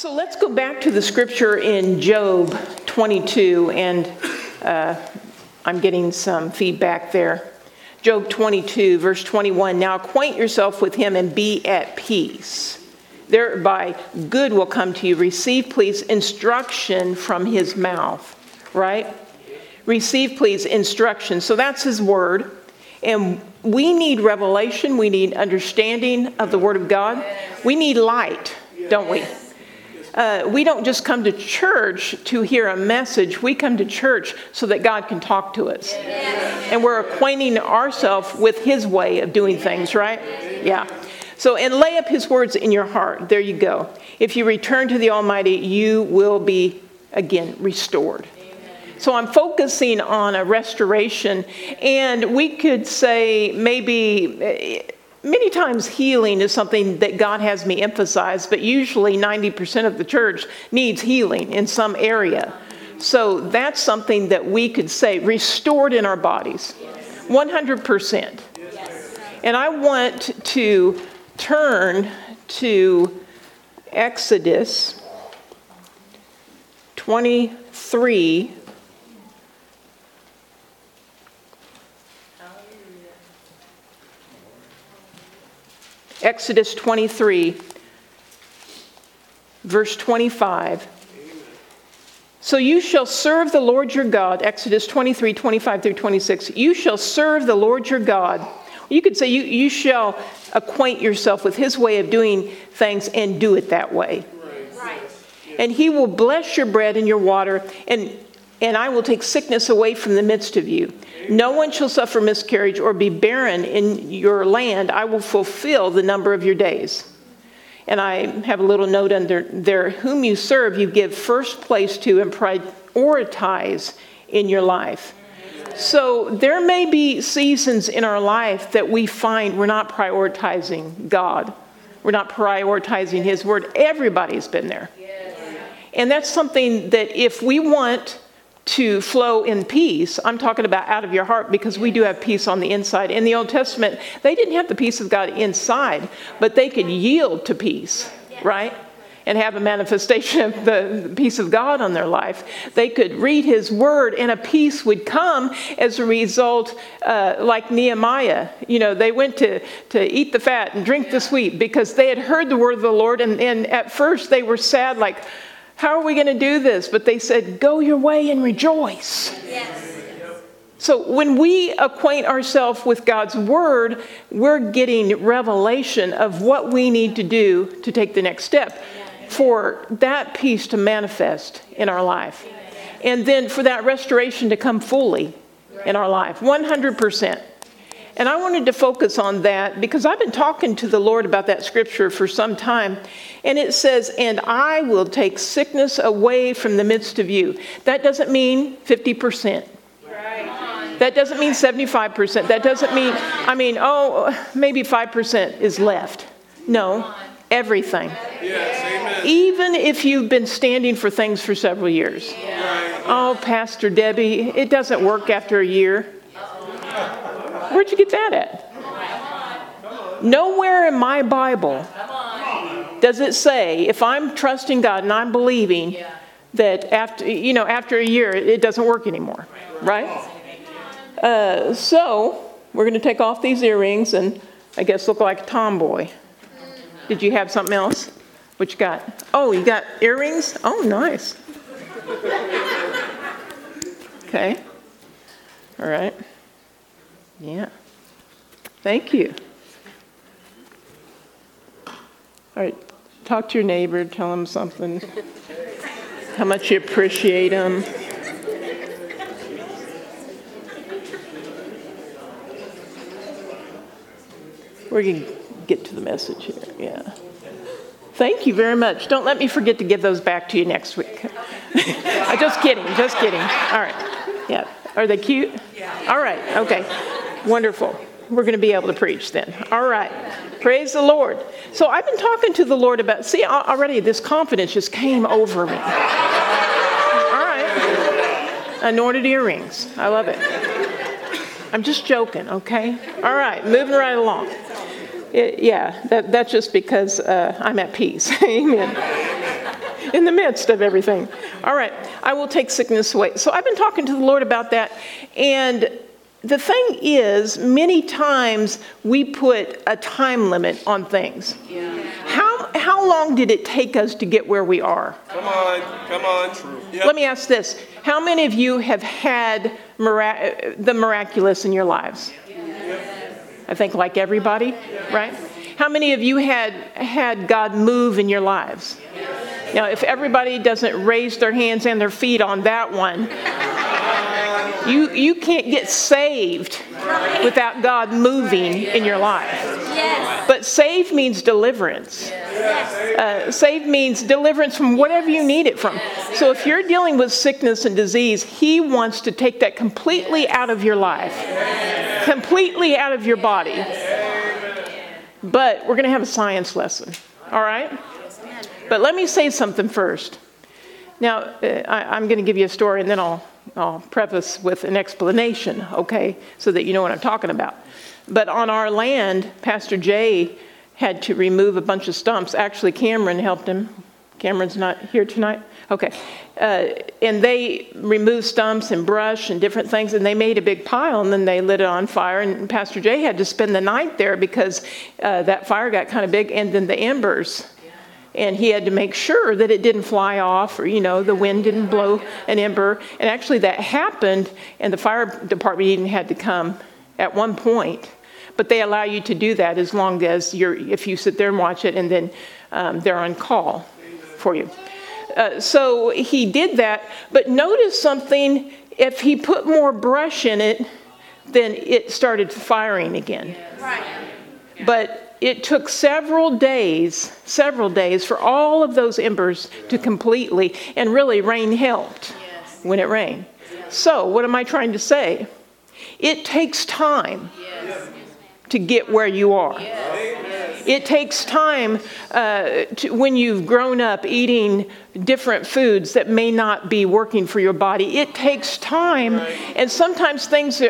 So let's go back to the scripture in Job 22, and I'm getting some feedback there. Job 22, verse 21, now acquaint yourself with him and be at peace. Thereby good will come to you. Receive, please, instruction from his mouth, right? Receive, please, instruction. So that's his word. And we need revelation. We need understanding of the word of God. We need light, don't we? We don't just come to church to hear a message. We come to church so that God can talk to us. And we're acquainting ourselves with his way of doing things, right? Yeah. So, and lay up his words in your heart. There you go. If you return to the Almighty, you will be, again, restored. So I'm focusing on a restoration. And we could say maybe many times healing is something that God has me emphasize, but usually 90% of the church needs healing in some area. So that's something that we could say restored in our bodies, 100%. And I want to turn to Exodus 23. Exodus 23, verse 25. So you shall serve the Lord your God, Exodus 23, 25 through 26. You shall serve the Lord your God. You could say you shall acquaint yourself with his way of doing things and do it that way. Right. And he will bless your bread and your water, and I will take sickness away from the midst of you. No one shall suffer miscarriage or be barren in your land. I will fulfill the number of your days. And I have a little note under there. Whom you serve, you give first place to and prioritize in your life. So there may be seasons in our life that we find we're not prioritizing God. We're not prioritizing his word. Everybody's been there. And that's something that if we want to flow in peace, I'm talking about out of your heart, because we do have peace on the inside. In the Old Testament, they didn't have the peace of God inside, but they could yield to peace, right? And have a manifestation of the peace of God on their life. They could read his word and a peace would come as a result, like Nehemiah. You know, they went to eat the fat and drink the sweet because they had heard the word of the Lord. And at first they were sad, like, how are we going to do this? But they said, go your way and rejoice. Yes. So when we acquaint ourselves with God's word, we're getting revelation of what we need to do to take the next step for that peace to manifest in our life. And then for that restoration to come fully in our life, 100%. And I wanted to focus on that because I've been talking to the Lord about that scripture for some time. And it says, and I will take sickness away from the midst of you. That doesn't mean 50%. Right. That doesn't mean 75%. That doesn't mean, maybe 5% is left. No, everything. Yes, amen. Even if you've been standing for things for several years. Right. Oh, Pastor Debbie, it doesn't work after a year. Where'd you get that at? Nowhere in my Bible does it say, if I'm trusting God and I'm believing that after a year, it doesn't work anymore, right? So we're going to take off these earrings and I guess look like a tomboy. Did you have something else? What you got? Oh, you got earrings? Oh, nice. Okay. All right. Yeah. Thank you. All right. Talk to your neighbor. Tell them something. How much you appreciate them. We're going to get to the message here. Yeah. Thank you very much. Don't let me forget to give those back to you next week. Just kidding. All right. Yeah. Are they cute? Yeah. All right. Okay. Wonderful. We're going to be able to preach then. All right. Praise the Lord. So I've been talking to the Lord about, see, already this confidence just came over me. All right. Anointed earrings. I love it. I'm just joking, okay? All right. Moving right along. That's just because I'm at peace. Amen. in the midst of everything. All right, I will take sickness away. So I've been talking to the Lord about that, and the thing is, many times we put a time limit on things. Yeah. How long did it take us to get where we are? Come on, true. Yep. Let me ask this. How many of you have had the miraculous in your lives? I think like everybody, right? How many of you had God move in your lives? Now, if everybody doesn't raise their hands and their feet on that one, you can't get saved without God moving in your life. Yes. But saved means deliverance. Saved means deliverance from whatever you need it from. So if you're dealing with sickness and disease, He wants to take that completely out of your life, completely out of your body. But we're going to have a science lesson, all right? But let me say something first. Now, I'm going to give you a story, and then I'll preface with an explanation, okay, so that you know what I'm talking about. But on our land, Pastor Jay had to remove a bunch of stumps. Actually, Cameron helped him. Cameron's not here tonight? Okay. And they removed stumps and brush and different things, and they made a big pile, and then they lit it on fire. And Pastor Jay had to spend the night there because that fire got kind of big, and then the embers. And he had to make sure that it didn't fly off, or, the wind didn't blow an ember. And actually that happened, and the fire department even had to come at one point. But they allow you to do that as long as if you sit there and watch it, and then they're on call for you. So he did that, but notice something. If he put more brush in it, then it started firing again. Right. But it took several days for all of those embers to completely, and really rain helped when it rained. So what am I trying to say? It takes time to get where you are. It takes time when you've grown up eating different foods that may not be working for your body. It takes time, and sometimes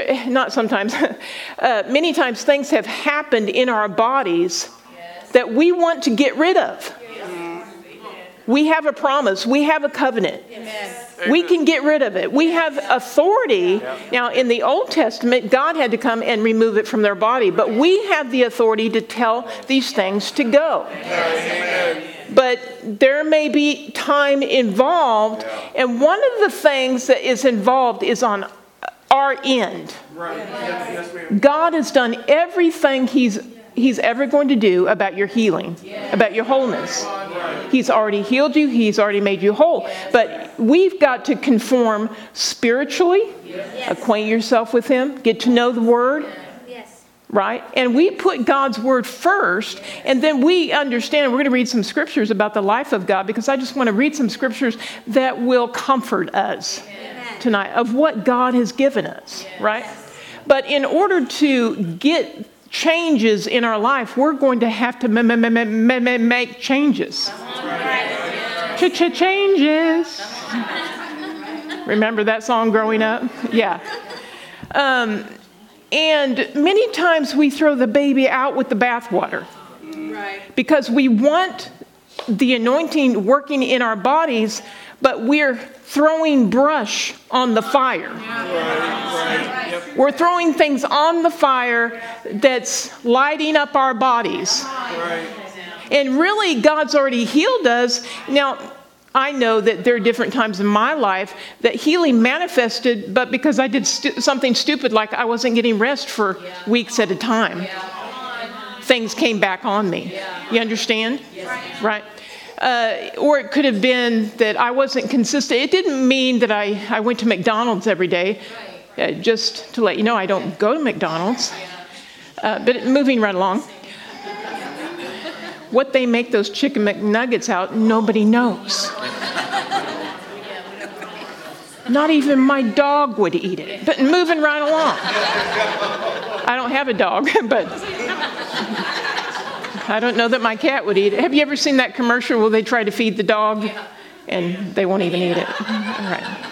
many times things have happened in our bodies that we want to get rid of. We have a promise. We have a covenant. We can get rid of it. We have authority. Now, in the Old Testament, God had to come and remove it from their body. But we have the authority to tell these things to go. But there may be time involved. And one of the things that is involved is on our end. God has done everything He's ever going to do about your healing, about your wholeness. He's already healed you. He's already made you whole. But we've got to conform spiritually, acquaint yourself with Him, get to know the Word, right? And we put God's Word first, and then we understand. We're going to read some scriptures about the life of God, because I just want to read some scriptures that will comfort us tonight of what God has given us, right? But in order to get changes in our life, we're going to have to make changes. Changes. Remember that song growing up? Yeah. And many times we throw the baby out with the bathwater. Because we want the anointing working in our bodies, but we're throwing brush on the fire. We're throwing things on the fire that's lighting up our bodies. And really, God's already healed us. Now, I know that there are different times in my life that healing manifested, but because I did something stupid, like I wasn't getting rest for weeks at a time, things came back on me. You understand? Right? Or it could have been that I wasn't consistent. It didn't mean that I went to McDonald's every day. Just to let you know, I don't go to McDonald's. But moving right along. What they make those chicken McNuggets out, nobody knows. Not even my dog would eat it. But moving right along. I don't have a dog, but I don't know that my cat would eat it. Have you ever seen that commercial where they try to feed the dog and they won't even eat it? All right.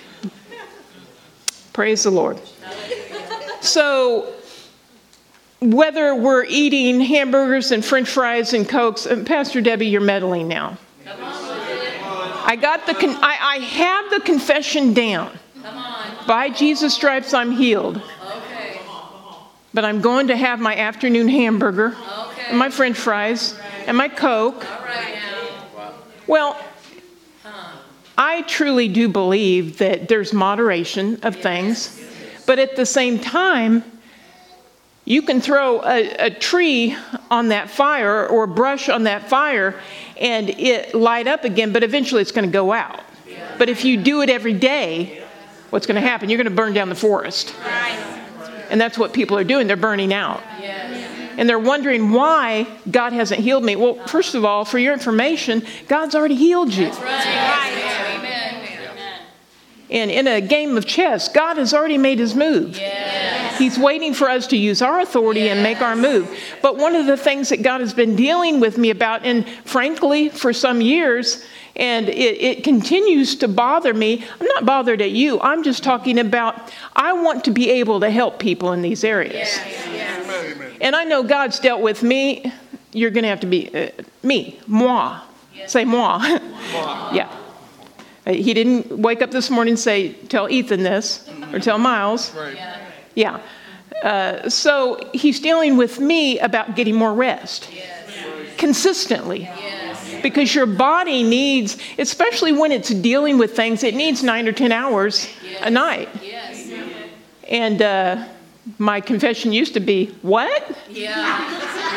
Praise the Lord. So whether we're eating hamburgers and French fries and Cokes, Pastor Debbie, you're meddling now. I have the confession down. By Jesus' stripes, I'm healed. Okay. But I'm going to have my afternoon hamburger and my French fries and my Coke. All right now. Well, I truly do believe that there's moderation of things. But at the same time, you can throw a tree on that fire or a brush on that fire and it light up again, but eventually it's going to go out. But if you do it every day, what's going to happen? You're going to burn down the forest. And that's what people are doing. They're burning out. And they're wondering why God hasn't healed me. Well, first of all, for your information, God's already healed you. That's right. Amen. And in a game of chess, God has already made his move. Yes. He's waiting for us to use our authority and make our move. But one of the things that God has been dealing with me about, and frankly, for some years, and it continues to bother me. I'm not bothered at you. I'm just talking about, I want to be able to help people in these areas. Yes. And I know God's dealt with me. You're going to have to be me, moi. Yes. Say moi. Yeah. He didn't wake up this morning and say, tell Ethan this, or tell Miles. Right. Yeah. So he's dealing with me about getting more rest. Consistently. Yes. Because your body needs, especially when it's dealing with things, it needs 9 or 10 hours a night. Yes. And my confession used to be, what? Yeah.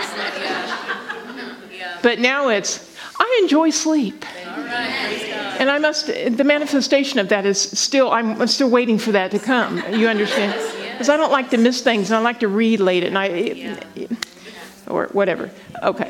But now it's, I enjoy sleep. All right. Praise God. And the manifestation of that is still, I'm still waiting for that to come. You understand? Because I don't like to miss things, and I like to read late at night, or whatever. Okay.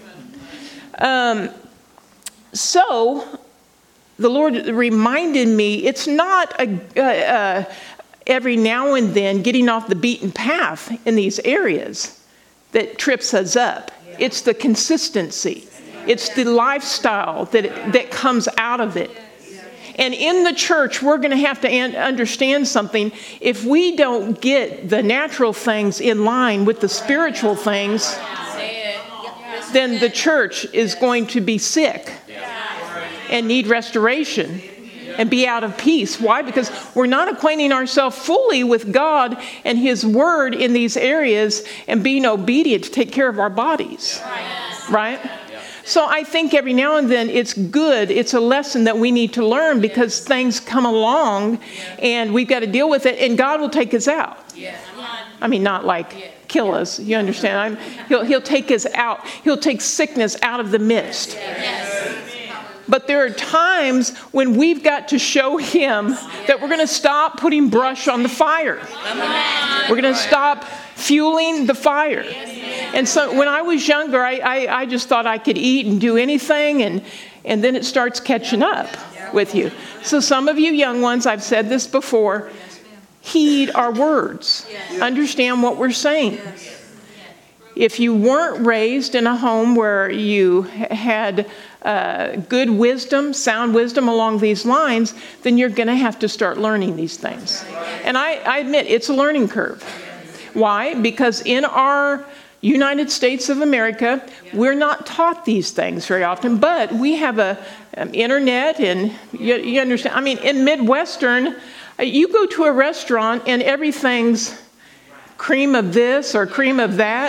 So the Lord reminded me, it's not every now and then getting off the beaten path in these areas that trips us up. It's the consistency. It's the lifestyle that comes out of it. And in the church, we're going to have to understand something. If we don't get the natural things in line with the spiritual things, then the church is going to be sick and need restoration and be out of peace. Why? Because we're not acquainting ourselves fully with God and his word in these areas and being obedient to take care of our bodies. Right? So I think every now and then it's good. It's a lesson that we need to learn because things come along and we've got to deal with it, and God will take us out. I mean, not like kill us. You understand? He'll take us out. He'll take sickness out of the midst. But there are times when we've got to show him that we're going to stop putting brush on the fire. We're going to stop fueling the fire. And so when I was younger, I just thought I could eat and do anything, and then it starts catching up with you. So some of you young ones, I've said this before, heed our words. Understand what we're saying. If you weren't raised in a home where you had good wisdom, sound wisdom along these lines, then you're going to have to start learning these things. And I admit it's a learning curve. Why? Because in our United States of America, we're not taught these things very often, but we have a internet, and you understand. I mean, in Midwestern, you go to a restaurant and everything's cream of this or cream of that.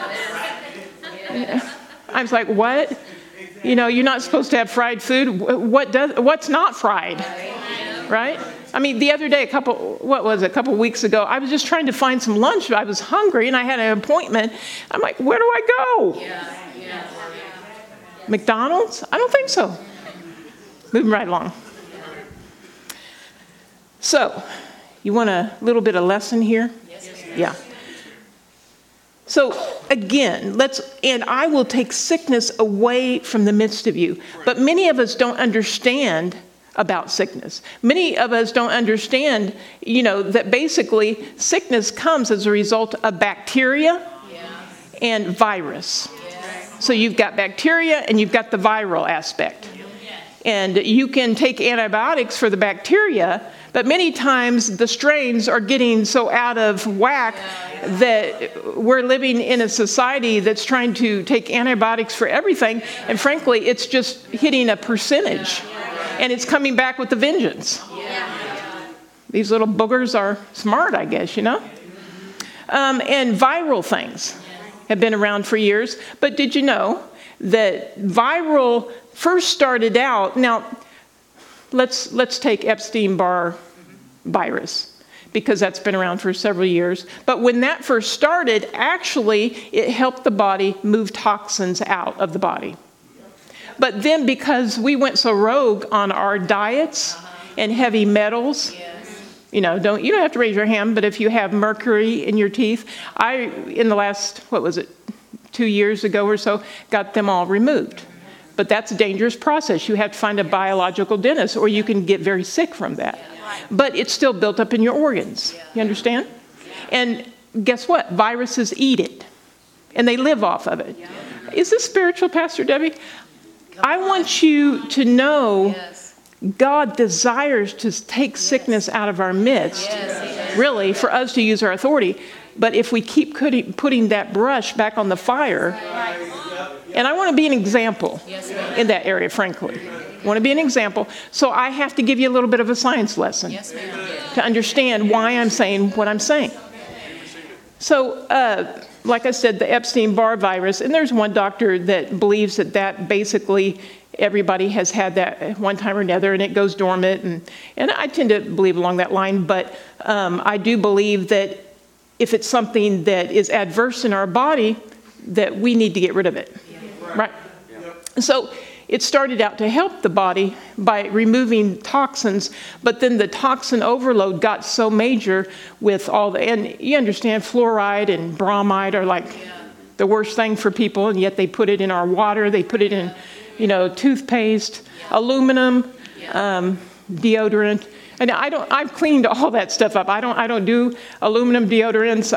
I was like, what? You know, you're not supposed to have fried food. What's not fried? Right? I mean, the other day, a couple weeks ago, I was just trying to find some lunch. I was hungry and I had an appointment. I'm like, where do I go? McDonald's? I don't think so. Moving right along. So, you want a little bit of lesson here? Yeah. So again, and I will take sickness away from the midst of you. But many of us don't understand about sickness. Many of us don't understand, that basically sickness comes as a result of bacteria and virus. So you've got bacteria and you've got the viral aspect. And you can take antibiotics for the bacteria, but many times the strains are getting so out of whack that we're living in a society that's trying to take antibiotics for everything. And frankly, it's just hitting a percentage. And it's coming back with a vengeance. These little boogers are smart, I guess, And viral things have been around for years. But did you know that viral first started out? Now, let's take Epstein-Barr virus, because that's been around for several years. But when that first started, actually, it helped the body move toxins out of the body. But then because we went so rogue on our diets and heavy metals, you don't have to raise your hand, but if you have mercury in your teeth, in the last, 2 years ago or so, got them all removed. But that's a dangerous process. You have to find a biological dentist, or you can get very sick from that. But it's still built up in your organs. You understand? And guess what? Viruses eat it, and they live off of it. Is this spiritual, Pastor Debbie? I want you to know God desires to take sickness out of our midst, really, for us to use our authority. But if we keep putting that brush back on the fire, and I want to be an example in that area, frankly. I want to be an example. So I have to give you a little bit of a science lesson to understand why I'm saying what I'm saying. So, like I said, the Epstein-Barr virus, and there's one doctor that believes that basically everybody has had that at one time or another, and it goes dormant, and I tend to believe along that line, but I do believe that if it's something that is adverse in our body, that we need to get rid of it, right? So it started out to help the body by removing toxins, but then the toxin overload got so major with and you understand fluoride and bromide are like the worst thing for people, and yet they put it in our water, they put it in, toothpaste, aluminum, deodorant. And I've cleaned all that stuff up. I don't do aluminum deodorants.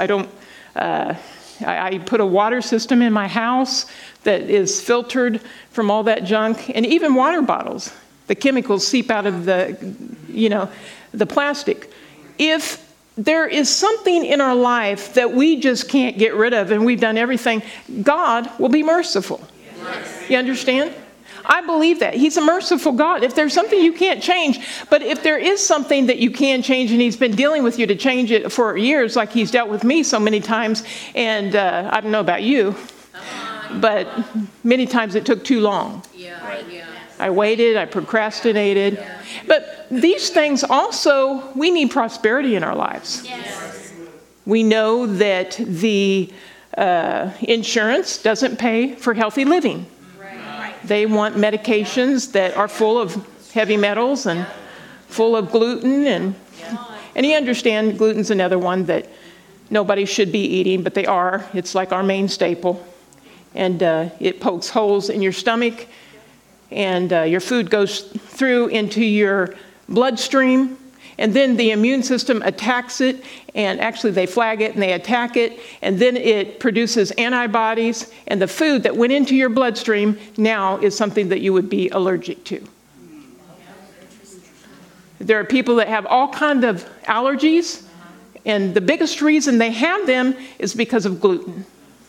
I put a water system in my house that is filtered from all that junk, and even water bottles. The chemicals seep out of the plastic. If there is something in our life that we just can't get rid of, and we've done everything, God will be merciful. You understand? I believe that. He's a merciful God. If there's something you can't change, but if there is something that you can change, and he's been dealing with you to change it for years, like he's dealt with me so many times, and I don't know about you, but many times it took too long. I waited, I procrastinated. But these things also, we need prosperity in our lives. We know that the insurance doesn't pay for healthy living. They want medications that are full of heavy metals and full of gluten. And you understand gluten's another one that nobody should be eating, but they are. It's like our main staple. And it pokes holes in your stomach, and your food goes through into your bloodstream. And then the immune system attacks it, and actually they flag it and they attack it, and then it produces antibodies, and the food that went into your bloodstream now is something that you would be allergic to. There are people that have all kinds of allergies, and the biggest reason they have them is because of gluten.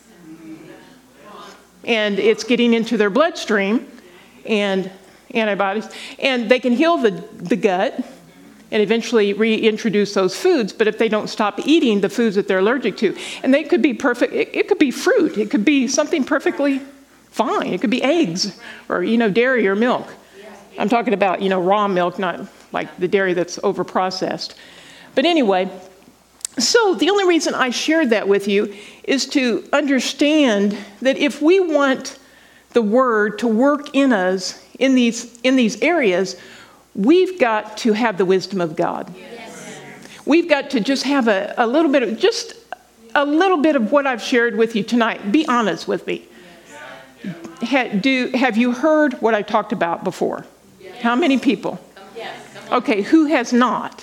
And it's getting into their bloodstream, and antibodies, and they can heal the gut, and eventually reintroduce those foods, but if they don't stop eating the foods that they're allergic to, and they could be perfect, it could be fruit, it could be something perfectly fine, it could be eggs, or, dairy or milk. I'm talking about, raw milk, not like the dairy that's overprocessed. But anyway, so the only reason I shared that with you is to understand that if we want the Word to work in us in these areas, we've got to have the wisdom of God. We've got to just have a little bit of what I've shared with you tonight. Be honest with me. Have you heard what I talked about before? How many people? Okay, who has not?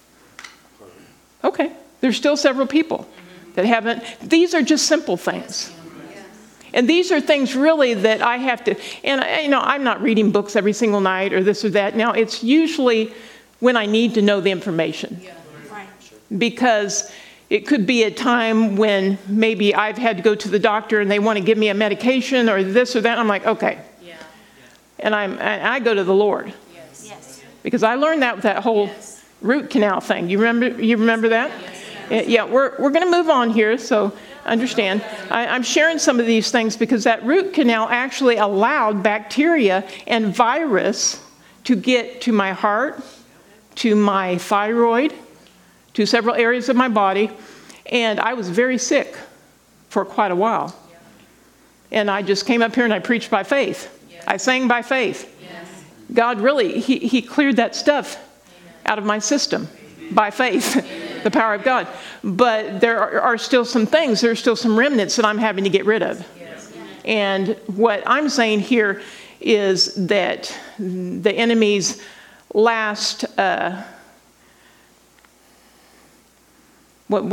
Okay, there's still several people that haven't. These are just simple things. And these are things really that I have to, and I'm not reading books every single night or this or that. Now, it's usually when I need to know the information. Because it could be a time when maybe I've had to go to the doctor and they want to give me a medication or this or that. I'm like, okay. And I go to the Lord. Because I learned that with that whole root canal thing. You remember that? Yeah, we're going to move on here, so understand. I'm sharing some of these things because that root canal actually allowed bacteria and virus to get to my heart, to my thyroid, to several areas of my body, and I was very sick for quite a while. And I just came up here and I preached by faith. I sang by faith. God really, he cleared that stuff out of my system by faith, the power of God. But there are still some things, there's still some remnants that I'm having to get rid of. And what I'm saying here is that the enemy's last, when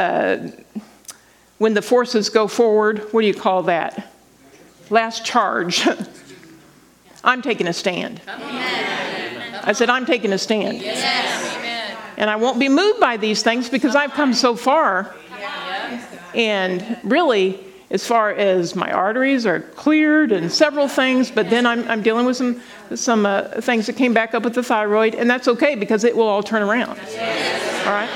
the forces go forward, what do you call that? Last charge. I'm taking a stand. I said, I'm taking a stand. And I won't be moved by these things because I've come so far. And really, as far as my arteries are cleared and several things, but then I'm dealing with some things that came back up with the thyroid, and that's okay because it will all turn around. All right?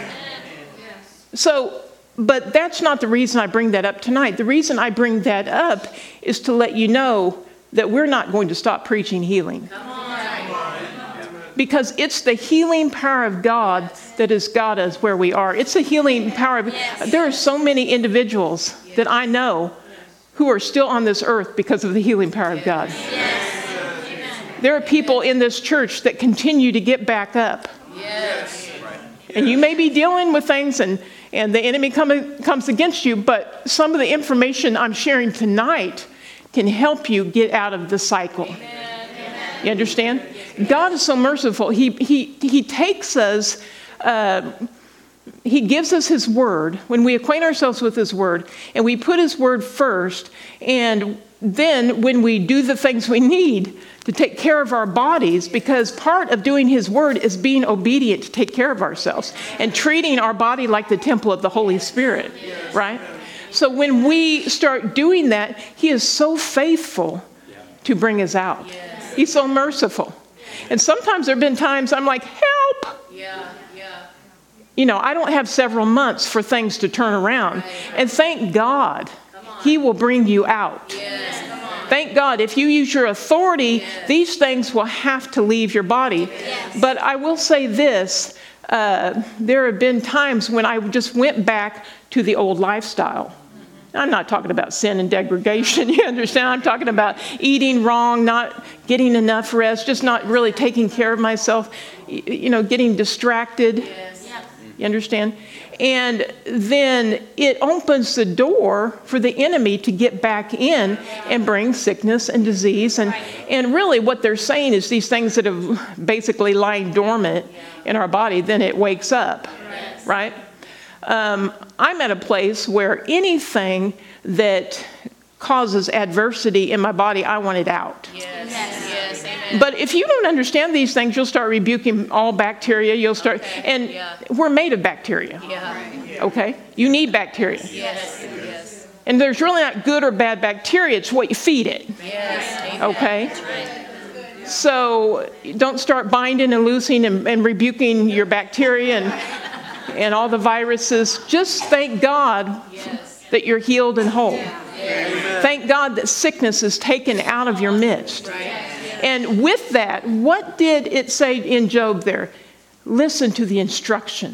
So, but that's not the reason I bring that up tonight. The reason I bring that up is to let you know that we're not going to stop preaching healing. Because it's the healing power of God that has got us where we are. It's the healing power. There are so many individuals that I know who are still on this earth because of the healing power of God. There are people in this church that continue to get back up. And you may be dealing with things and the enemy comes against you, but some of the information I'm sharing tonight can help you get out of the cycle. You understand? God is so merciful. He takes us, He gives us His Word. When we acquaint ourselves with His Word, and we put His Word first, and then when we do the things we need to take care of our bodies, because part of doing His Word is being obedient to take care of ourselves and treating our body like the temple of the Holy Spirit, right? So when we start doing that, He is so faithful to bring us out. He's so merciful. And sometimes there have been times I'm like, help! You know, I don't have several months for things to turn around. And thank God, He will bring you out. Thank God, if you use your authority, these things will have to leave your body. But I will say this, there have been times when I just went back to the old lifestyle. I'm not talking about sin and degradation, you understand? I'm talking about eating wrong, not getting enough rest, just not really taking care of myself, you know, getting distracted. You understand? And then it opens the door for the enemy to get back in and bring sickness and disease. And really what they're saying is these things that have basically lying dormant in our body, then it wakes up, right? I'm at a place where anything that causes adversity in my body, I want it out. But if you don't understand these things, you'll start rebuking all bacteria. You'll start, and we're made of bacteria. Okay? You need bacteria. And there's really not good or bad bacteria. It's what you feed it. Okay? So don't start binding and loosing and rebuking your bacteria and all the viruses. Just thank God that you're healed and whole. Thank God that sickness is taken out of your midst. And with that, what did it say in Job there? Listen to the instruction.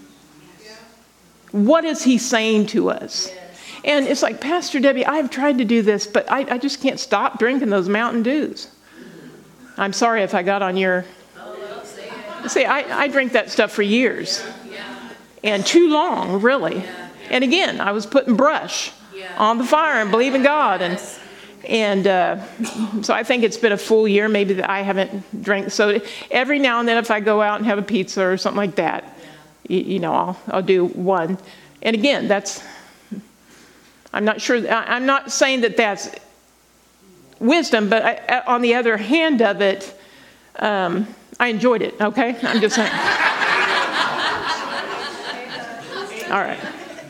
What is He saying to us? And it's like, Pastor Debbie, I've tried to do this, but I just can't stop drinking those Mountain Dews. I'm sorry if I got on your... See, I drink that stuff for years. And too long, really. And again, I was putting brush on the fire and believing God. And so I think it's been a full year maybe that I haven't drank soda. Every now and then if I go out and have a pizza or something like that, you know, I'll do one. And again, I'm not sure, I'm not saying that that's wisdom, but on the other hand of it, I enjoyed it, okay? I'm just saying. All right.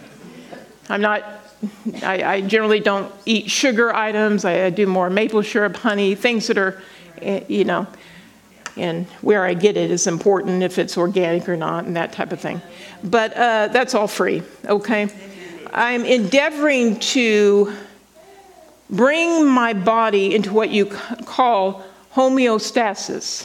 I generally don't eat sugar items. I do more maple syrup, honey, things that are, you know. And where I get it is important, if it's organic or not, and that type of thing. But that's all free, okay? I'm endeavoring to bring my body into what you call homeostasis,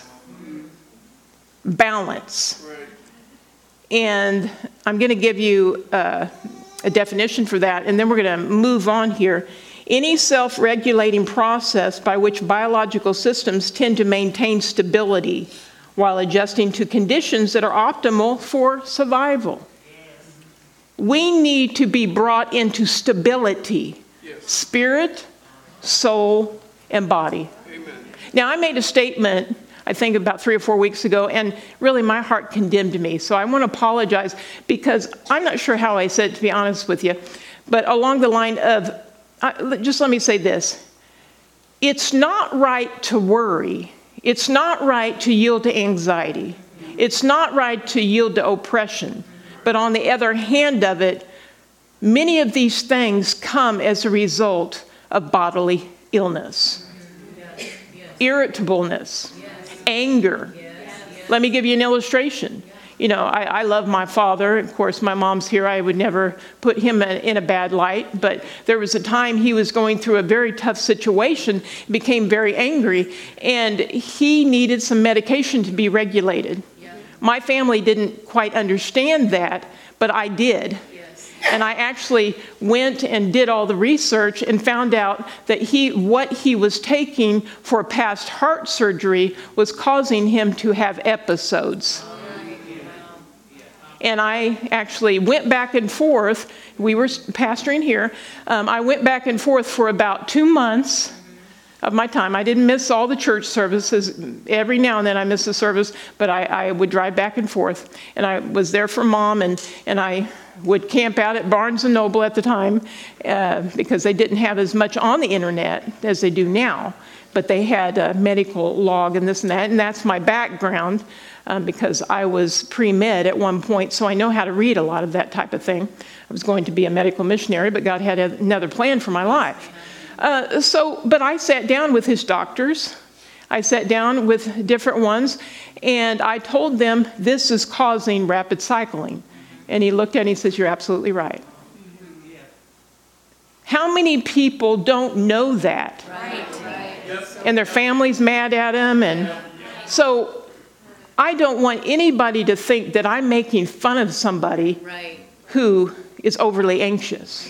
balance. And I'm going to give you a definition for that, and then we're going to move on here. Any self-regulating process by which biological systems tend to maintain stability while adjusting to conditions that are optimal for survival. We need to be brought into stability, spirit, soul, and body. Now, I made a statement, I think about 3 or 4 weeks ago, and really my heart condemned me. So I want to apologize because I'm not sure how I said it, to be honest with you, but along the line of, just let me say this. It's not right to worry. It's not right to yield to anxiety. It's not right to yield to oppression. But on the other hand of it, many of these things come as a result of bodily illness, irritableness, anger. Let me give you an illustration. You know, I love my father. Of course, my mom's here. I would never put him in a bad light. But there was a time he was going through a very tough situation, became very angry, and he needed some medication to be regulated. My family didn't quite understand that, but I did. And I actually went and did all the research and found out that what he was taking for past heart surgery was causing him to have episodes. And I actually went back and forth. We were pastoring here. I went back and forth for about 2 months of my time. I didn't miss all the church services. Every now and then I missed a service, but I would drive back and forth. And I was there for Mom, and I would camp out at Barnes & Noble at the time because they didn't have as much on the internet as they do now. But they had a medical log and this and that, and that's my background because I was pre-med at one point, so I know how to read a lot of that type of thing. I was going to be a medical missionary, but God had another plan for my life. But I sat down with his doctors. I sat down with different ones, and I told them this is causing rapid cycling. And he looked at me and he says, "You're absolutely right." How many people don't know that? Right. And their family's mad at them. And so I don't want anybody to think that I'm making fun of somebody who is overly anxious.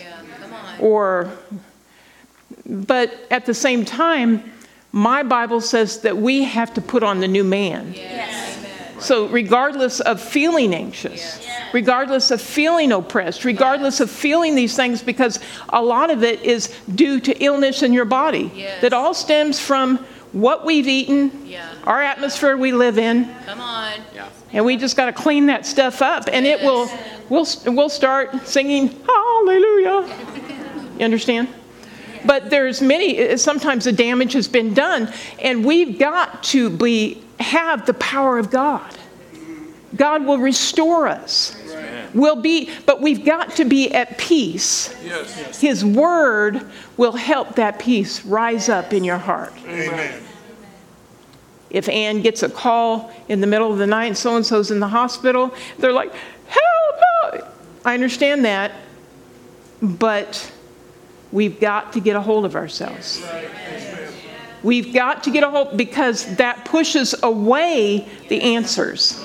But at the same time, my Bible says that we have to put on the new man. So regardless of feeling anxious, regardless of feeling oppressed, regardless of feeling these things, because a lot of it is due to illness in your body. That all stems from what we've eaten, our atmosphere we live in. Come on. And we just got to clean that stuff up, and it will. We'll start singing hallelujah. You understand? But there's sometimes the damage has been done, and we've got to have the power of God. God will restore us. But we've got to be at peace. His word will help that peace rise up in your heart. Amen. If Ann gets a call in the middle of the night and so-and-so's in the hospital, they're like, help! I understand that, but we've got to get a hold of ourselves. We've got to get a hold, because that pushes away the answers.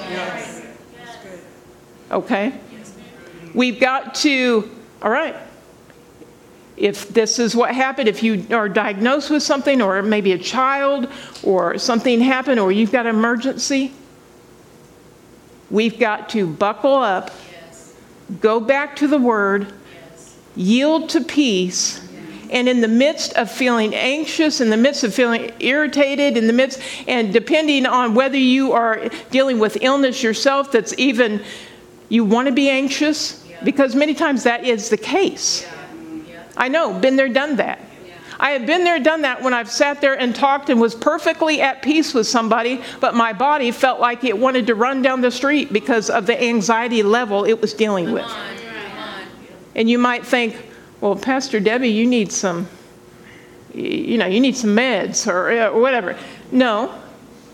Okay? We've got to, all right, if this is what happened, if you are diagnosed with something, or maybe a child, or something happened, or you've got an emergency, we've got to buckle up, go back to the Word, yield to peace, and in the midst of feeling anxious, in the midst of feeling irritated, and depending on whether you are dealing with illness yourself that's even, you want to be anxious, because many times that is the case. I know, been there, done that. I have been there, done that when I've sat there and talked and was perfectly at peace with somebody, but my body felt like it wanted to run down the street because of the anxiety level it was dealing with. And you might think, well, Pastor Debbie, you need some meds or whatever. No,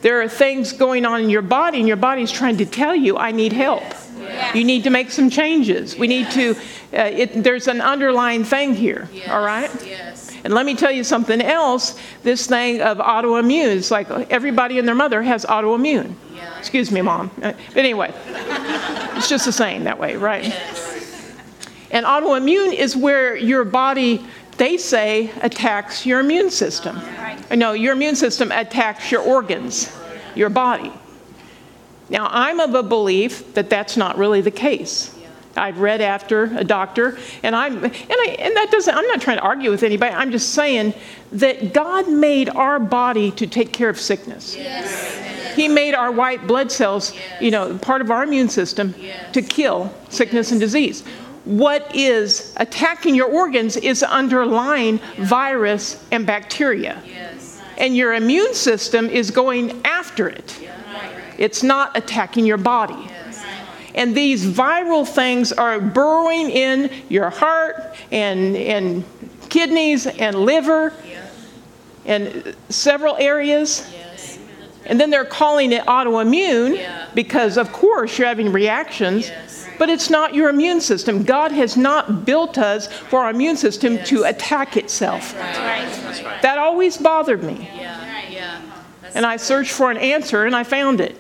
There are things going on in your body, and your body's trying to tell you, I need help. You need to make some changes. We need to, there's an underlying thing here, all right? Yes. And let me tell you something else. This thing of autoimmune, it's like everybody and their mother has autoimmune. Yeah. Excuse me, Mom. But anyway, it's just a saying that way, right? Yes. And autoimmune is where your body, they say, attacks your immune system. No, your immune system attacks your organs, your body. Now, I'm of a belief that that's not really the case. I've read after a doctor, and that doesn't. I'm not trying to argue with anybody. I'm just saying that God made our body to take care of sickness. Yes. He made our white blood cells, part of our immune system, to kill sickness and disease. What is attacking your organs is underlying virus and bacteria. Yes. And your immune system is going after it. It's not attacking your body. And these viral things are burrowing in your heart and kidneys and liver and several areas. Yes. And then they're calling it autoimmune because, of course, you're having reactions. Yes. But it's not your immune system. God has not built us for our immune system to attack itself. That's right. That always bothered me. Yeah. And I searched for an answer, and I found it.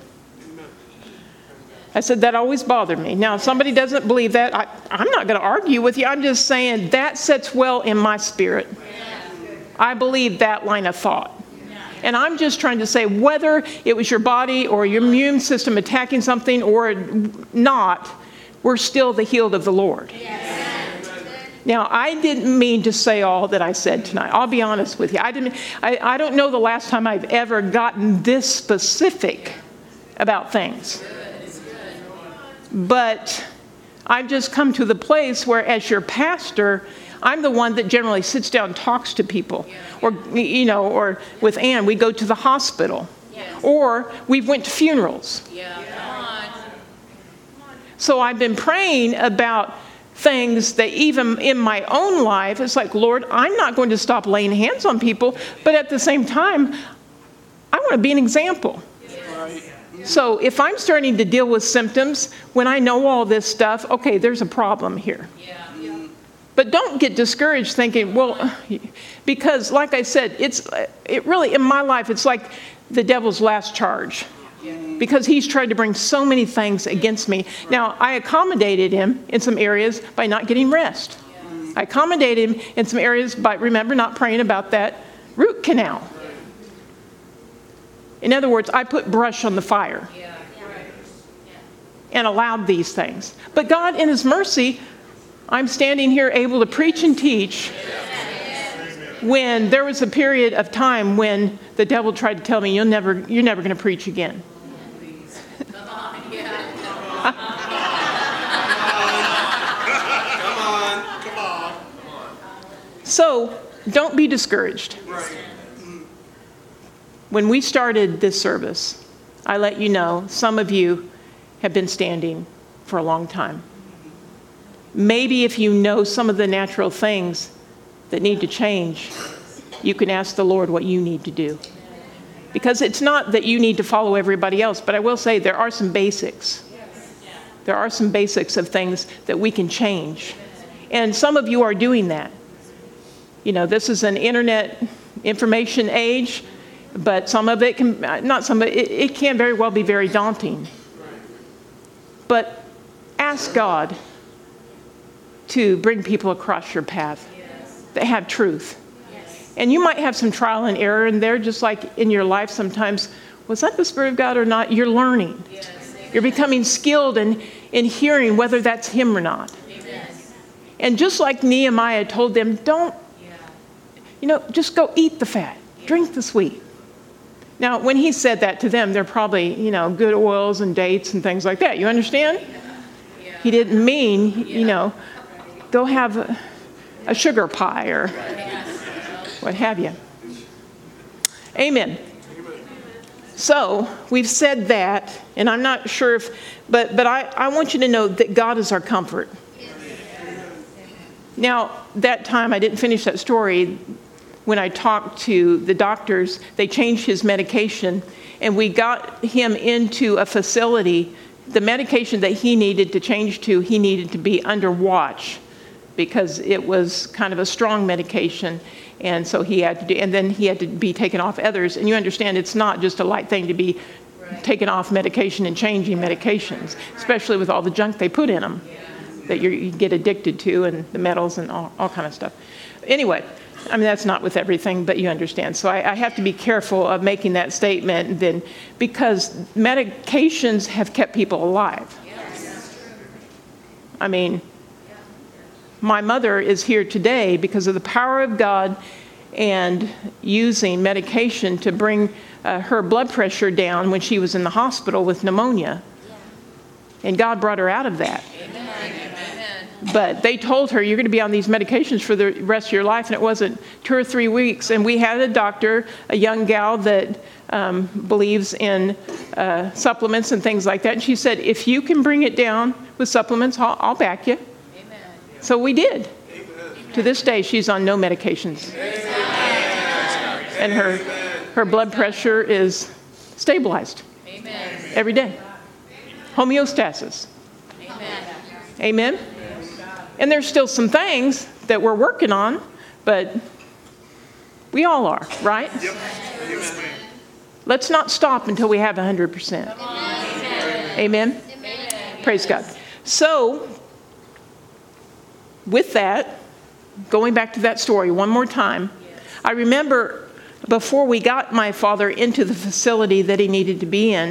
I said, that always bothered me. Now, if somebody doesn't believe that, I'm not going to argue with you. I'm just saying that sits well in my spirit. I believe that line of thought. And I'm just trying to say whether it was your body or your immune system attacking something or not, we're still the healed of the Lord. Now, I didn't mean to say all that I said tonight. I'll be honest with you. I don't know the last time I've ever gotten this specific about things. But I've just come to the place where, as your pastor, I'm the one that generally sits down and talks to people. Or with Ann, we go to the hospital. Or we went to funerals. Come on. So I've been praying about things that even in my own life, it's like, Lord, I'm not going to stop laying hands on people. But at the same time, I want to be an example. So if I'm starting to deal with symptoms, when I know all this stuff, okay, there's a problem here. But don't get discouraged thinking, well, because like I said, it really, in my life, it's like the devil's last charge. Because he's tried to bring so many things against me. Now, I accommodated him in some areas by not getting rest. I accommodated him in some areas by, remember, not praying about that root canal. In other words, I put brush on the fire and allowed these things. But God, in His mercy, I'm standing here able to preach and teach when there was a period of time when the devil tried to tell me, you're never going to preach again. Come on. So don't be discouraged. When we started this service, I let you know some of you have been standing for a long time. Maybe if you know some of the natural things that need to change, you can ask the Lord what you need to do. Because it's not that you need to follow everybody else, but I will say there are some basics. There are some basics of things that we can change. And some of you are doing that. This is an internet information age. But some of it can, it can very well be very daunting. But ask God to bring people across your path that have truth. And you might have some trial and error in there, just like in your life sometimes. Was that the Spirit of God or not? You're learning. You're becoming skilled in hearing whether that's Him or not. And just like Nehemiah told them, just go eat the fat, drink the sweet. Now, when he said that to them, they're probably, good oils and dates and things like that. You understand? He didn't mean, go have a sugar pie or what have you. Amen. So we've said that, and I'm not sure if, but I want you to know that God is our comfort. Now, that time I didn't finish that story. when I talked to the doctors, they changed his medication, and we got him into a facility. The medication that he needed to change to, he needed to be under watch because it was kind of a strong medication. And so he had to do, and then he had to be taken off others. And you understand it's not just a light thing to be taken off medication and changing medications, especially with all the junk they put in them that you get addicted to, and the metals and all kind of stuff. Anyway, I mean, that's not with everything, but you understand. So I have to be careful of making that statement then, because medications have kept people alive. I mean, my mother is here today because of the power of God and using medication to bring her blood pressure down when she was in the hospital with pneumonia. And God brought her out of that. But they told her, you're going to be on these medications for the rest of your life. And it wasn't 2 or 3 weeks. And we had a doctor, a young gal that believes in supplements and things like that. And she said, if you can bring it down with supplements, I'll back you. Amen. So we did. Amen. To this day, she's on no medications. Amen. And her blood pressure is stabilized. Amen. Every day. Homeostasis. Amen. Amen. And there's still some things that we're working on, but we all are, right? Yep. Let's not stop until we have 100%. Amen. Amen. Praise God. So, with that, going back to that story one more time, I remember before we got my father into the facility that he needed to be in,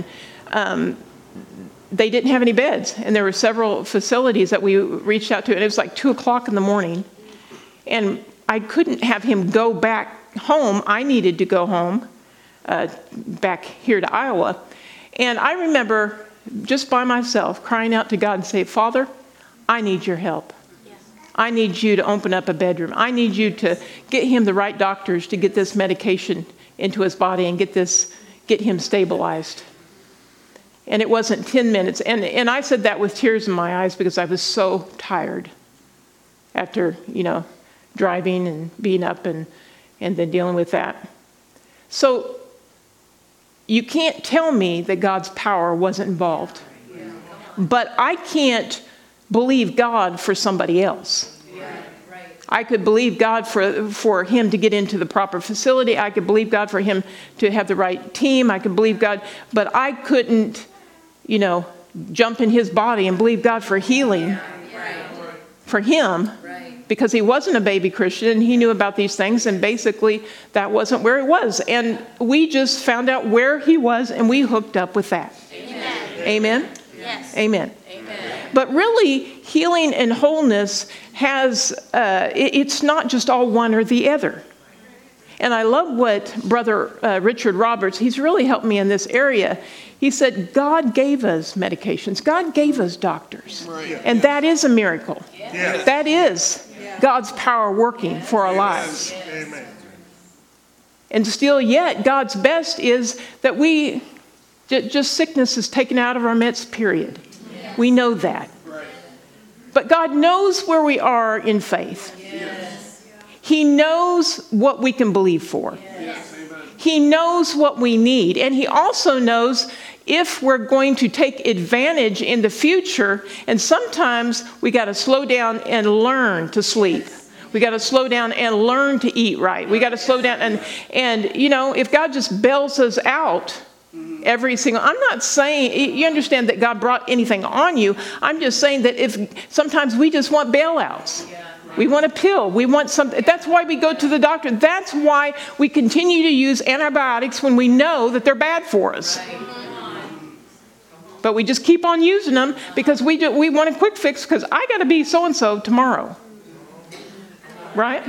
they didn't have any beds. And there were several facilities that we reached out to, and it was like 2 o'clock in the morning. And I couldn't have him go back home. I needed to go home back here to Iowa. And I remember just by myself crying out to God and say, Father, I need your help. I need you to open up a bedroom. I need you to get him the right doctors to get this medication into his body and get him stabilized. And it wasn't 10 minutes. And I said that with tears in my eyes because I was so tired after, driving and being up and then dealing with that. So you can't tell me that God's power wasn't involved. But I can't believe God for somebody else. I could believe God for him to get into the proper facility. I could believe God for him to have the right team. I could believe God, but I couldn't, jump in his body and believe God for healing for him because he wasn't a baby Christian and he knew about these things, and basically that wasn't where he was. And we just found out where he was and we hooked up with that. Amen? Amen? Yes. Amen. Amen. But really, healing and wholeness has, it's not just all one or the other. And I love what Brother Richard Roberts, he's really helped me in this area. He said, God gave us medications. God gave us doctors. Right. And that is a miracle. Yes. That is God's power working for our lives. Amen. And still yet, God's best is that we, just sickness is taken out of our midst, period. Yes. We know that. Right. But God knows where we are in faith. Yes. He knows what we can believe for. Yes. He knows what we need. And he also knows if we're going to take advantage in the future. And sometimes we got to slow down and learn to sleep. We got to slow down and learn to eat right. We got to slow down. And if God just bails us out every single, I'm not saying, you understand that God brought anything on you. I'm just saying that if sometimes we just want bailouts. We want a pill. We want something. That's why we go to the doctor. That's why we continue to use antibiotics when we know that they're bad for us. But we just keep on using them because we want a quick fix because I got to be so-and-so tomorrow. Right?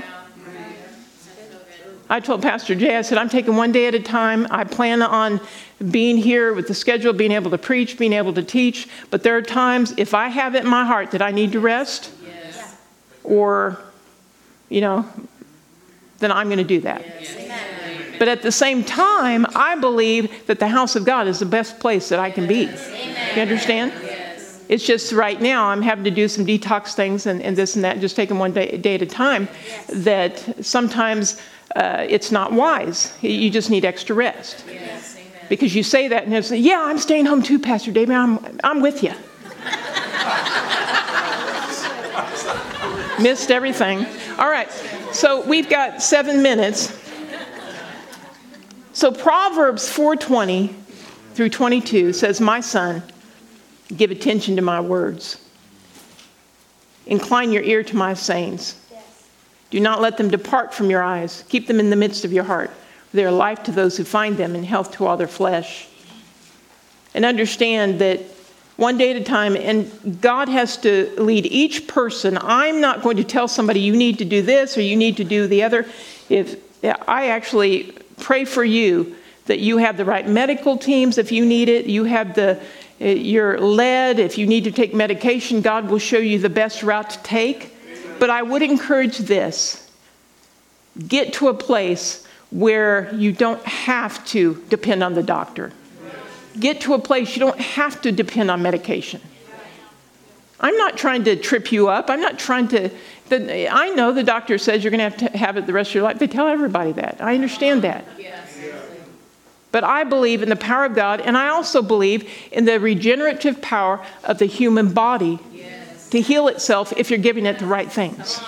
I told Pastor Jay, I said, I'm taking one day at a time. I plan on being here with the schedule, being able to preach, being able to teach. But there are times, if I have it in my heart that I need to rest, or, then I'm going to do that. Yes. But at the same time, I believe that the house of God is the best place that I can be. Yes. You understand? Yes. It's just right now I'm having to do some detox things and this and that, just taking one day at a time, that sometimes it's not wise. You just need extra rest. Yes, amen. Because you say that and it's, yeah, I'm staying home too, Pastor David. I'm with you. Missed everything. All right. So we've got 7 minutes. So Proverbs 4:20 through 22 says, my son, give attention to my words. Incline your ear to my sayings. Do not let them depart from your eyes. Keep them in the midst of your heart. They are life to those who find them and health to all their flesh. And understand that one day at a time, and God has to lead each person. I'm not going to tell somebody you need to do this or you need to do the other. If I actually pray for you that you have the right medical teams if you need it, you're led. If you need to take medication, God will show you the best route to take. But I would encourage this. Get to a place where you don't have to depend on the doctor. Get to a place you don't have to depend on medication. I'm not trying to trip you up. I'm not trying to... I know the doctor says you're going to have it the rest of your life. They tell everybody that. I understand that. But I believe in the power of God, and I also believe in the regenerative power of the human body to heal itself if you're giving it the right things.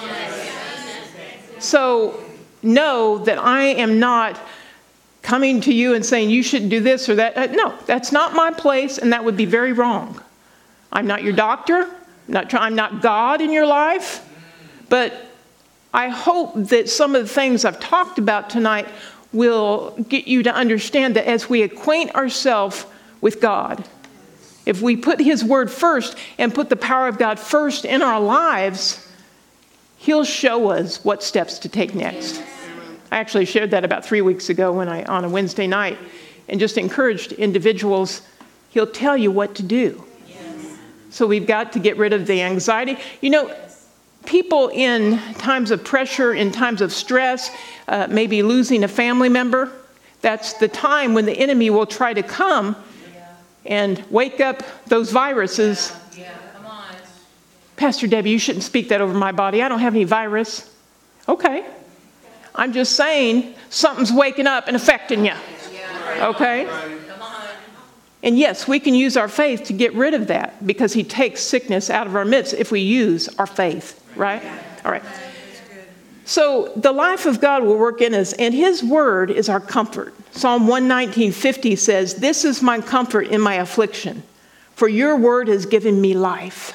So know that I am not coming to you and saying you shouldn't do this or that. No, that's not my place, and that would be very wrong. I'm not your doctor. I'm not God in your life. But I hope that some of the things I've talked about tonight will get you to understand that as we acquaint ourselves with God, if we put His Word first and put the power of God first in our lives, He'll show us what steps to take next. I actually shared that about 3 weeks ago on a Wednesday night and just encouraged individuals. He'll tell you what to do. So we've got to get rid of the anxiety. You know, people in times of pressure, in times of stress, maybe losing a family member, that's the time when the enemy will try to come and wake up those viruses. Come on. Pastor Debbie, you shouldn't speak that over my body. I don't have any virus. Okay. I'm just saying something's waking up and affecting you. Okay? Come on. And yes, we can use our faith to get rid of that because He takes sickness out of our midst if we use our faith, right? All right. So the life of God will work in us, and His Word is our comfort. Psalm 119:50 says, "This is my comfort in my affliction, for your word has given me life."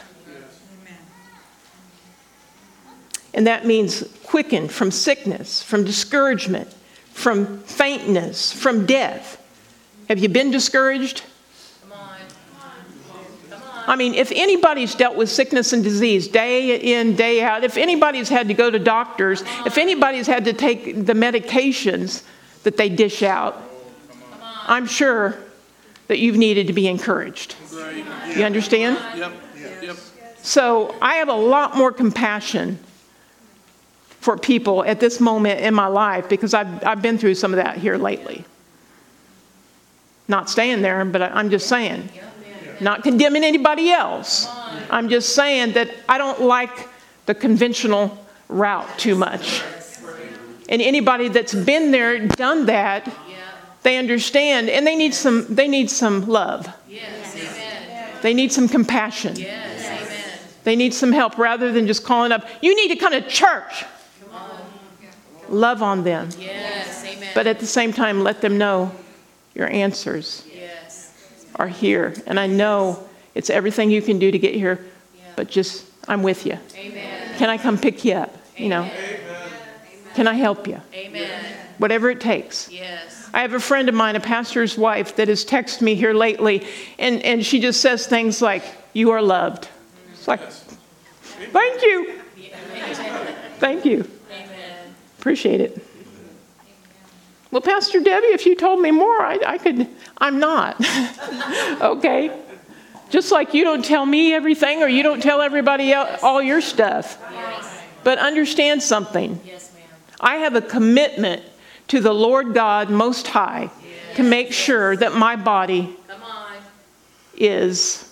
And that means quicken from sickness, from discouragement, from faintness, from death. Have you been discouraged? Come on. I mean, if anybody's dealt with sickness and disease day in, day out, if anybody's had to go to doctors, if anybody's had to take the medications that they dish out, I'm sure that you've needed to be encouraged. You understand? Yep. So I have a lot more compassion for people at this moment in my life because I've been through some of that here lately. Not staying there, but I'm just saying. Not condemning anybody else. I'm just saying that I don't like the conventional route too much. And anybody that's been there, done that, they understand, and they need some love. Yes, amen. They need some compassion. Yes, amen. They need some help rather than just calling up, "You need to come to church." Love on them. Yes, amen. But at the same time, let them know your answers Yes. are here. And I know it's everything you can do to get here, but just, I'm with you. Amen. Can I come pick you up? You know, can I help you? Amen. Whatever it takes. Yes. I have a friend of mine, a pastor's wife, that has texted me here lately, and she just says things like, "You are loved." It's like, thank you. Thank you. Amen. Appreciate it. Well, Pastor Debbie, if you told me more, I could. I'm not. Okay? Just like you don't tell me everything or you don't tell everybody else all your stuff. Yes. But understand something. Yes, ma'am. I have a commitment to the Lord God Most High to make sure that my body Come on. is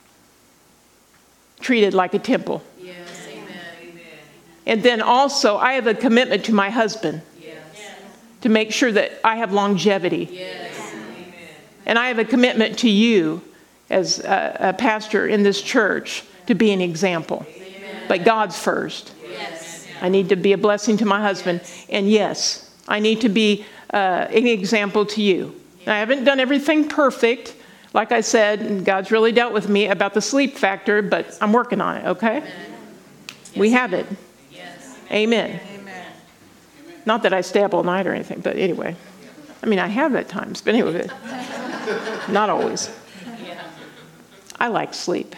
treated like a temple. Yes, amen. And then also, I have a commitment to my husband Yes. to make sure that I have longevity. Yes. And I have a commitment to you as a pastor in this church to be an example. But God's first. Yes. I need to be a blessing to my husband. And yes, I need to be an example to you. I haven't done everything perfect. Like I said, God's really dealt with me about the sleep factor, but I'm working on it, okay? We have it. Yes. Amen. Not that I stay up all night or anything, but anyway. I mean, I have at times, but anyway, not always. I like sleep.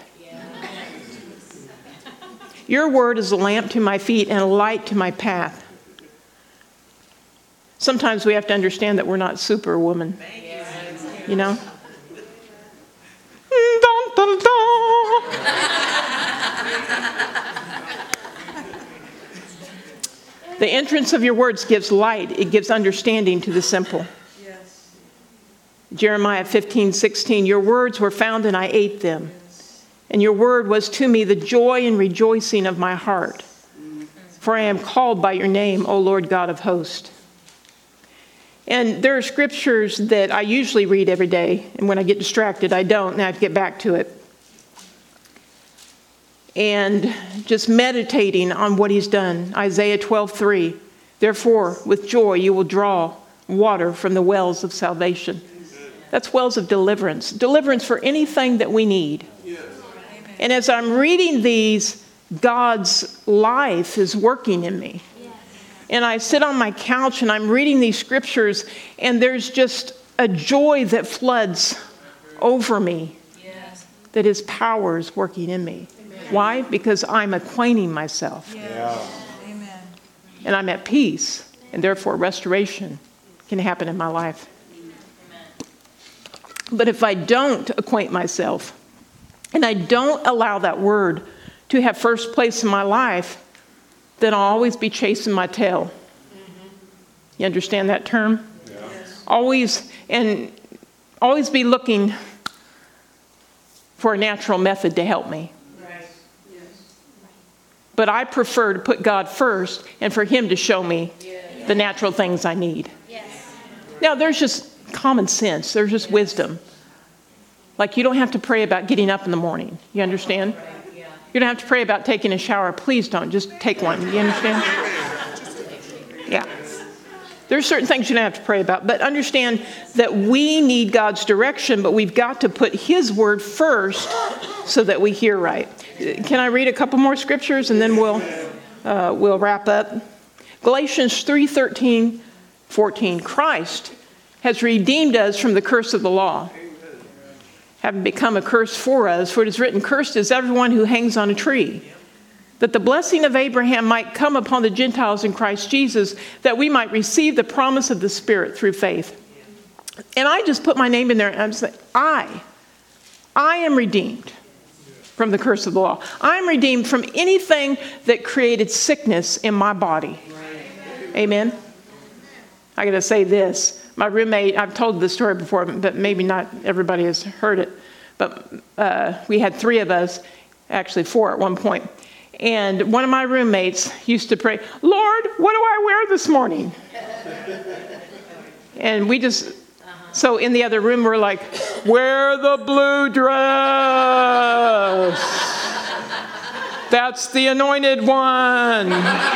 Your word is a lamp to my feet and a light to my path. Sometimes we have to understand that we're not superwoman. You know? Dun, dun, dun. The entrance of your words gives light. It gives understanding to the simple. Yes. Jeremiah 15:16, your words were found and I ate them. And your word was to me the joy and rejoicing of my heart. For I am called by your name, O Lord God of hosts. And there are scriptures that I usually read every day. And when I get distracted, I don't. And I have to get back to it. And just meditating on what he's done. Isaiah 12:3. Therefore, with joy you will draw water from the wells of salvation. That's wells of deliverance. Deliverance for anything that we need. And as I'm reading these, God's life is working in me. And I sit on my couch and I'm reading these scriptures, and there's just a joy that floods over me. Yes. That his power is working in me. Why? Because I'm acquainting myself. Yeah. Amen. And I'm at peace, and therefore restoration can happen in my life. But if I don't acquaint myself, and I don't allow that word to have first place in my life, then I'll always be chasing my tail. You understand that term? Yes. Always be looking for a natural method to help me. Right. Yes. But I prefer to put God first and for him to show me the natural things I need. Yes. Now, there's just common sense. There's just wisdom. Like, you don't have to pray about getting up in the morning. You understand? You don't have to pray about taking a shower. Please don't. Just take one. You understand? Yeah. There's certain things you don't have to pray about. But understand that we need God's direction, but we've got to put his word first so that we hear right. Can I read a couple more scriptures and then we'll wrap up? Galatians 3:13, 14. Christ has redeemed us from the curse of the law, having become a curse for us. For it is written, cursed is everyone who hangs on a tree, that the blessing of Abraham might come upon the Gentiles in Christ Jesus, that we might receive the promise of the Spirit through faith. And I just put my name in there, and I'm saying, I am redeemed from the curse of the law. I'm redeemed from anything that created sickness in my body. Amen. I got to say this. My roommate, I've told this story before, but maybe not everybody has heard it. But we had 3 of us, actually 4 at one point. And one of my roommates used to pray, Lord, what do I wear this morning? And we just, so in the other room, we're like, wear the blue dress. That's the anointed one.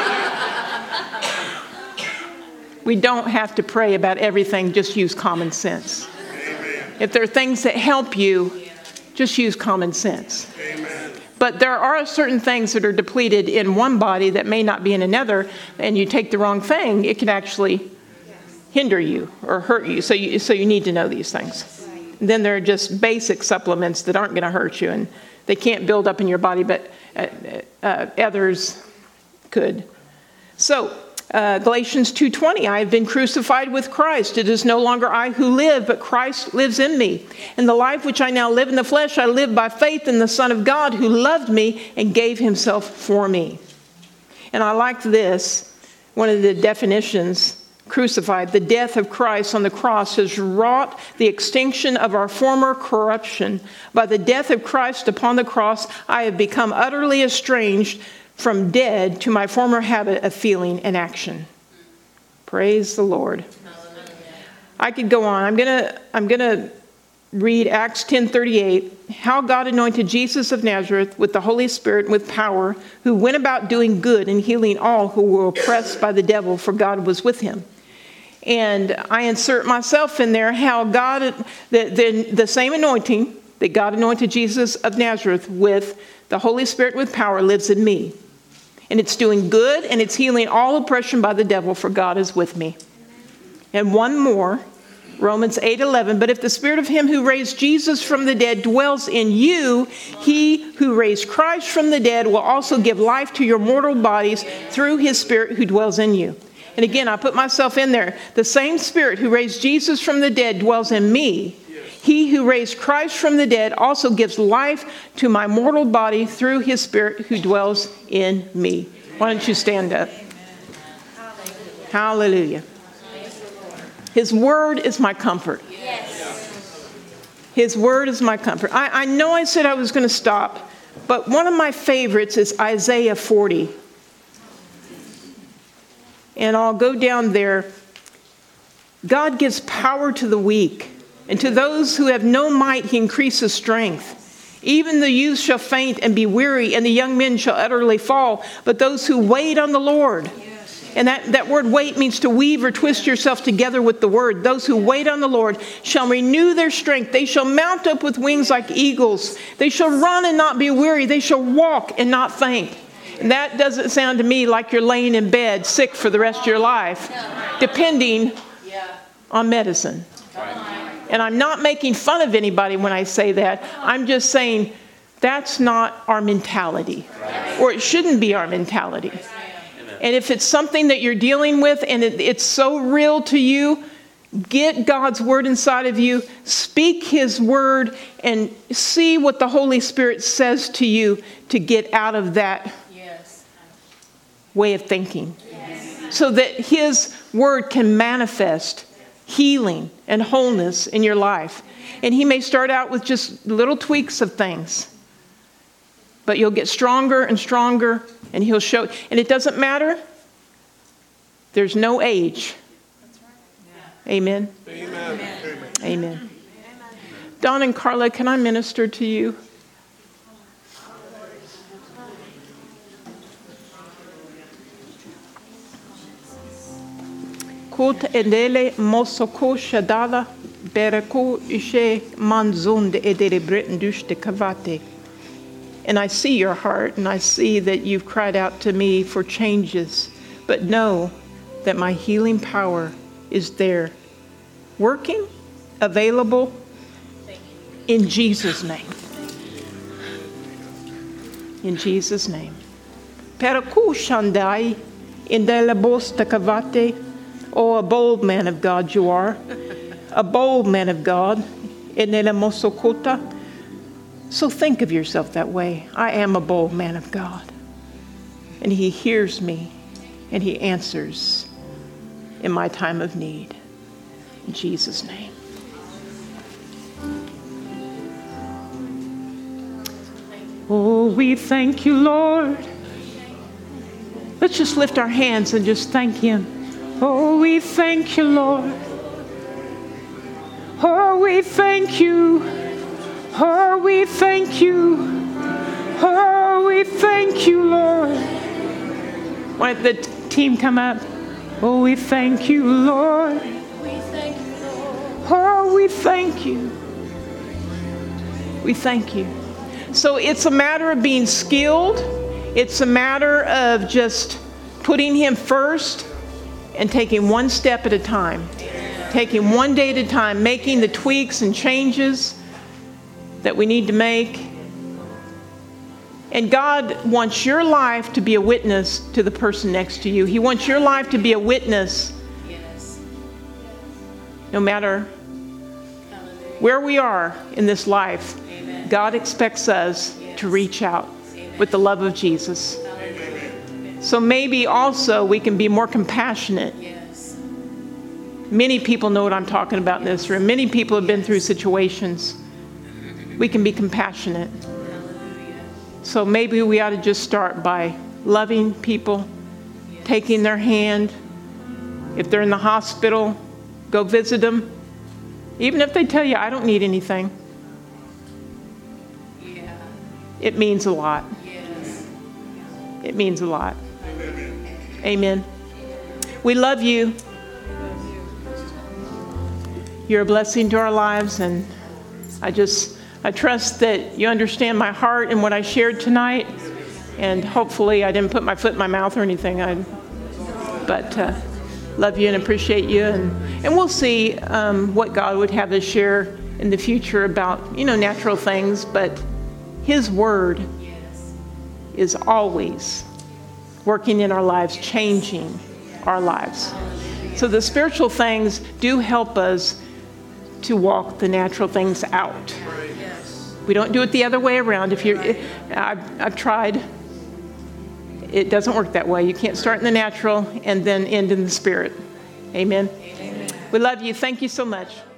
We don't have to pray about everything. Just use common sense. Amen. If there are things that help you, just use common sense. Amen. But there are certain things that are depleted in one body that may not be in another, and you take the wrong thing, it can actually hinder you or hurt you. So you need to know these things. And then there are just basic supplements that aren't going to hurt you, and they can't build up in your body, but others could. So, Galatians 2:20, I have been crucified with Christ. It is no longer I who live, but Christ lives in me. And the life which I now live in the flesh, I live by faith in the Son of God who loved me and gave himself for me. And I like this, one of the definitions, crucified. The death of Christ on the cross has wrought the extinction of our former corruption. By the death of Christ upon the cross, I have become utterly estranged from dead to my former habit of feeling and action. Praise the Lord. I could go on. I'm gonna read Acts 10:38. How God anointed Jesus of Nazareth with the Holy Spirit and with power, who went about doing good and healing all who were oppressed by the devil, for God was with him. And I insert myself in there, how God, the same anointing that God anointed Jesus of Nazareth with, the Holy Spirit with power, lives in me. And it's doing good, and it's healing all oppression by the devil, for God is with me. And one more, Romans 8:11. But if the spirit of him who raised Jesus from the dead dwells in you, he who raised Christ from the dead will also give life to your mortal bodies through his spirit who dwells in you. And again, I put myself in there. The same spirit who raised Jesus from the dead dwells in me. He who raised Christ from the dead also gives life to my mortal body through his spirit who dwells in me. Why don't you stand up? Hallelujah. His word is my comfort. His word is my comfort. I know I said I was going to stop, but one of my favorites is Isaiah 40. And I'll go down there. God gives power to the weak, and to those who have no might he increases strength. Even the youth shall faint and be weary, and the young men shall utterly fall. But those who wait on the Lord, and that word wait means to weave or twist yourself together with the word. Those who wait on the Lord shall renew their strength. They shall mount up with wings like eagles. They shall run and not be weary. They shall walk and not faint. And that doesn't sound to me like you're laying in bed sick for the rest of your life, depending on medicine. And I'm not making fun of anybody when I say that. I'm just saying that's not our mentality, or it shouldn't be our mentality. And if it's something that you're dealing with and it's so real to you, get God's word inside of you, speak his word, and see what the Holy Spirit says to you to get out of that way of thinking. So that his word can manifest healing and wholeness in your life. And he may start out with just little tweaks of things, but you'll get stronger and stronger, and he'll show. And it doesn't matter. There's no age. Amen. Amen. Amen. Don and Carla, can I minister to you? Kut endele mosoko shadala bereku ishe manzund edere Britain dushte kavate. And I see your heart, and I see that you've cried out to me for changes. But know that my healing power is there, working, available, in Jesus' name. In Jesus' name. Pereku shandai indele bosta kavate. Oh, a bold man of God you are. A bold man of God. Enele mosokota. So think of yourself that way. I am a bold man of God. And he hears me and he answers in my time of need. In Jesus' name. Oh, we thank you, Lord. Let's just lift our hands and just thank him. Oh, we thank you, Lord. Oh, we thank you. Oh, we thank you. Oh, we thank you, Lord. Why don't the team come up? Oh, we thank you, Lord. Oh, we thank you. We thank you. So it's a matter of being skilled. It's a matter of just putting him first and taking one step at a time. Taking one day at a time, making the tweaks and changes that we need to make. And God wants your life to be a witness to the person next to you. He wants your life to be a witness. No matter where we are in this life, God expects us to reach out with the love of Jesus. So maybe also we can be more compassionate. Many people know what I'm talking about in this room. Many people have been through situations. We can be compassionate. So maybe we ought to just start by loving people, taking their hand, If they're in the hospital, go visit them. Even if they tell you, I don't need anything, Yeah. it means a lot. Yes. It means a lot. Amen. We love you. You're a blessing to our lives, and I trust that you understand my heart and what I shared tonight, and hopefully I didn't put my foot in my mouth or anything. But love you and appreciate you, and we'll see what God would have us share in the future about, natural things, but His Word Yes. is always working in our lives, changing our lives. So the spiritual things do help us to walk the natural things out. Yes. We don't do it the other way around. I've tried. It doesn't work that way. You can't start in the natural and then end in the spirit. Amen. We love you. Thank you so much.